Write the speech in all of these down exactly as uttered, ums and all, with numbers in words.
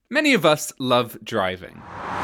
Many of us love driving.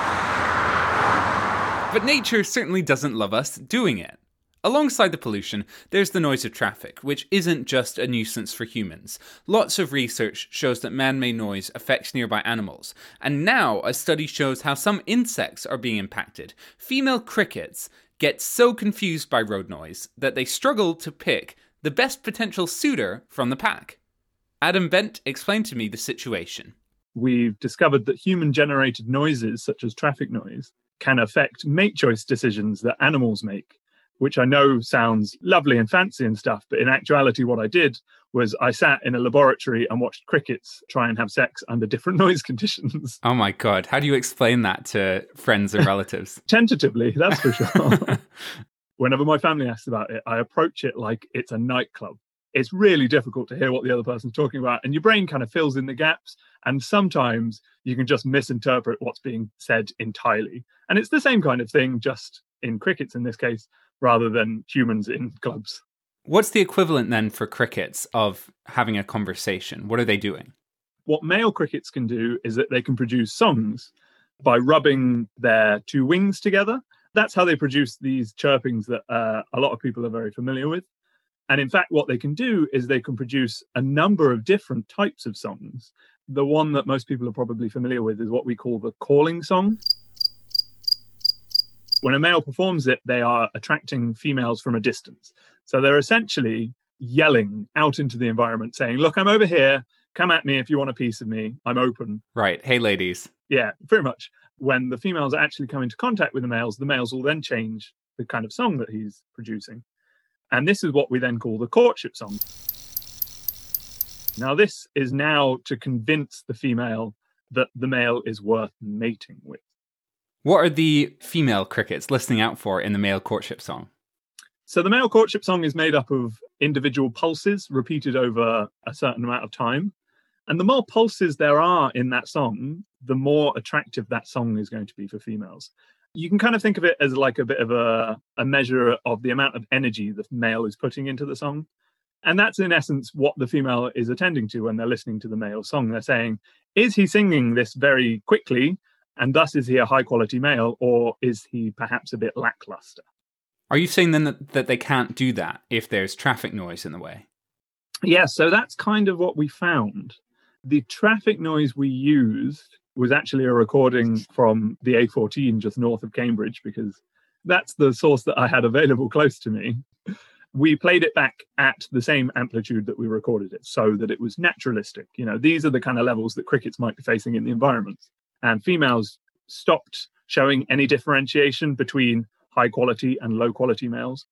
But nature certainly doesn't love us doing it. Alongside the pollution, there's the noise of traffic, which isn't just a nuisance for humans. Lots of research shows that man-made noise affects nearby animals. And now a study shows how some insects are being impacted. Female crickets get so confused by road noise that they struggle to pick the best potential suitor from the pack. Adam Bent explained to me the situation. We've discovered that human-generated noises, such as traffic noise, can affect mate choice decisions that animals make, which I know sounds lovely and fancy and stuff, but in actuality what I did was I sat in a laboratory and watched crickets try and have sex under different noise conditions. Oh my God, how do you explain that to friends and relatives? Tentatively, that's for sure. Whenever my family asks about it, I approach it like it's a nightclub. It's really difficult to hear what the other person's talking about, and your brain kind of fills in the gaps, and sometimes you can just misinterpret what's being said entirely. And it's the same kind of thing, just in crickets in this case, rather than humans in clubs. What's the equivalent then for crickets of having a conversation? What are they doing? What male crickets can do is that they can produce songs by rubbing their two wings together. That's how they produce these chirpings that uh, a lot of people are very familiar with. And in fact, what they can do is they can produce a number of different types of songs. The one that most people are probably familiar with is what we call the calling song. When a male performs it, they are attracting females from a distance. So they're essentially yelling out into the environment, saying, look, I'm over here. Come at me if you want a piece of me. I'm open. Right. Hey, ladies. Yeah, pretty much. When the females actually come into contact with the males, the males will then change the kind of song that he's producing. And this is what we then call the courtship song. Now, this is now to convince the female that the male is worth mating with. What are the female crickets listening out for in the male courtship song? So the male courtship song is made up of individual pulses repeated over a certain amount of time. And the more pulses there are in that song, the more attractive that song is going to be for females. You can kind of think of it as like a bit of a, a measure of the amount of energy the male is putting into the song. And that's in essence what the female is attending to when they're listening to the male song. They're saying, is he singing this very quickly? And thus is he a high quality male, or is he perhaps a bit lackluster? Are you saying then that, that they can't do that if there's traffic noise in the way? Yeah, so that's kind of what we found. The traffic noise we used was actually a recording from the A fourteen just north of Cambridge, because that's the source that I had available close to me. We played it back at the same amplitude that we recorded it, so that it was naturalistic. You know, these are the kind of levels that crickets might be facing in the environment. And females stopped showing any differentiation between high quality and low quality males.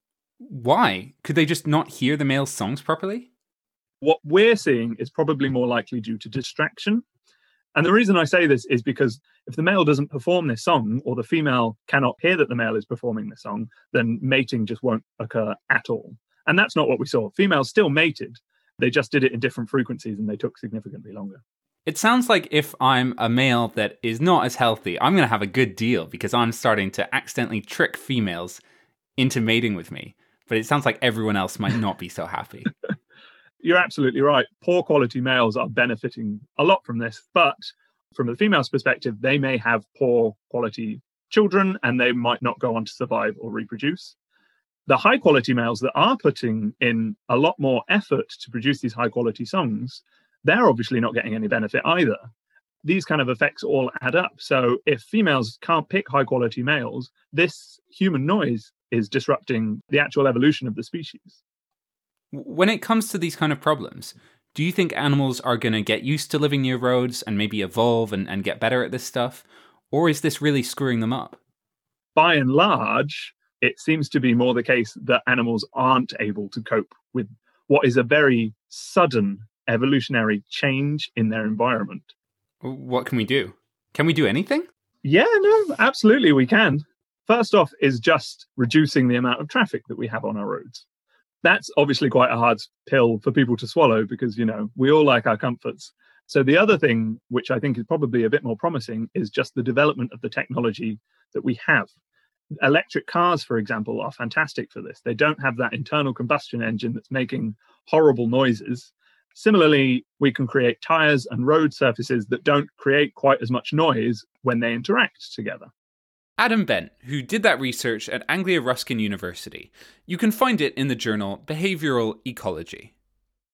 Why? Could they just not hear the male's songs properly? What we're seeing is probably more likely due to distraction. And the reason I say this is because if the male doesn't perform this song, or the female cannot hear that the male is performing this song, then mating just won't occur at all. And that's not what we saw. Females still mated. They just did it in different frequencies, and they took significantly longer. It sounds like if I'm a male that is not as healthy, I'm going to have a good deal because I'm starting to accidentally trick females into mating with me. But it sounds like everyone else might not be so happy. You're absolutely right. Poor quality males are benefiting a lot from this, but from the female's perspective, they may have poor quality children and they might not go on to survive or reproduce. The high quality males that are putting in a lot more effort to produce these high quality songs, they're obviously not getting any benefit either. These kind of effects all add up. So if females can't pick high quality males, this human noise is disrupting the actual evolution of the species. When it comes to these kind of problems, do you think animals are going to get used to living near roads and maybe evolve and, and get better at this stuff? Or is this really screwing them up? By and large, it seems to be more the case that animals aren't able to cope with what is a very sudden evolutionary change in their environment. What can we do? Can we do anything? Yeah, no, absolutely we can. First off is just reducing the amount of traffic that we have on our roads. That's obviously quite a hard pill for people to swallow because, you know, we all like our comforts. So the other thing, which I think is probably a bit more promising, is just the development of the technology that we have. Electric cars, for example, are fantastic for this. They don't have that internal combustion engine that's making horrible noises. Similarly, we can create tyres and road surfaces that don't create quite as much noise when they interact together. Adam Bent, who did that research at Anglia Ruskin University. You can find it in the journal Behavioural Ecology.